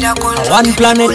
One planet.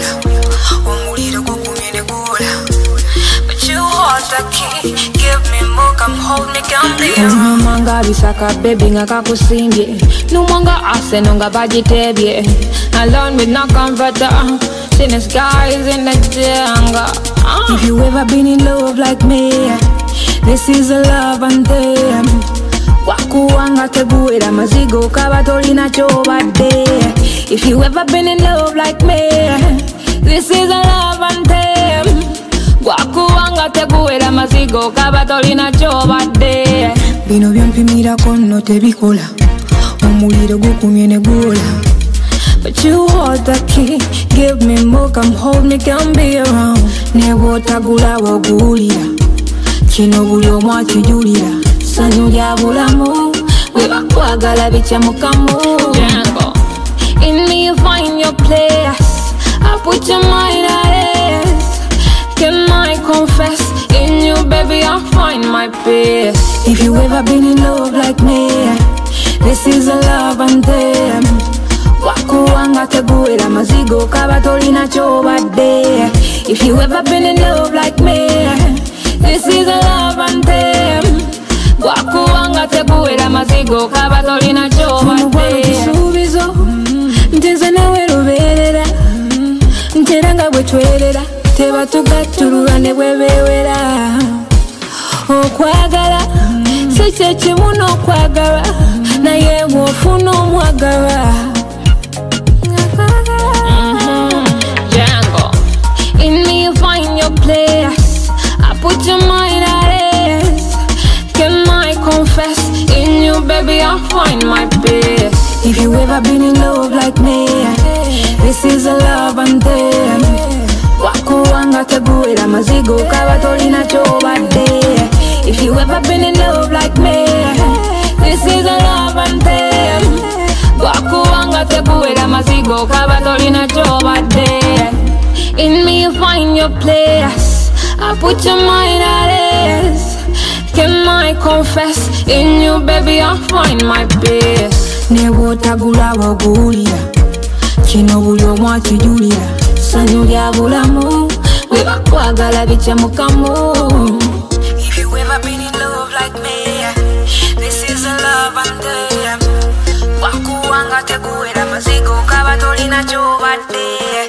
But you hold the key, give me more, come hold me, come be Numanga bisaka baby ngakakusimbye Numanga ase nunga bajitebye Alone with no comforter Since guys in the jungle If you ever been in love like me This is a love anthem Wakuwanga teguera mazigo kabatolina chobadde If you ever been in love like me This is a love anthem Wakuwanga teguera mazigo kabatolina chobadde Bino byompimira kono tebikola Omuliro gukumye ne gula But you hold the key, give me more, come hold me, come be around Nebotagula wogulira, kino buli omu akijulira Sanyu lya bulamu, webakwagala bichamukamu In me you find your place, I put your mind at ease Can I confess, in you baby I find my peace If you ever been in love like me, this is a love anthem Wakuwanga teguera mazigo kabatolina chobadde If you ever been in love like me This is a love anthem Wakuwanga teguera mazigo kabatolina chobadde Kisubizo Nteze nawe luberera Nteranga bwetwerera Teba tugatulula ne bwebewera Okwagala Seche kimu n'okwagala Naye bw'ofuna omwagala In me you find your place I put your mind at ease Can I confess In you baby I find my peace If you ever been in love like me This is a love anthem Wakuwanga teguera mazigo kabatolina chobadde If you ever been in love like me This is a love anthem Wakuwanga teguera mazigo kabatolina chobadde In me you find your place I put your mind at ease Can I confess In you baby I find my peace Nebotagula wogulira Kino buli omu akijulira Sanyu lya bulamu webakwagala bichamukamu If you ever been in love like me This is a love anthem Wakuwanga teguera mazigo kabatolina chobadde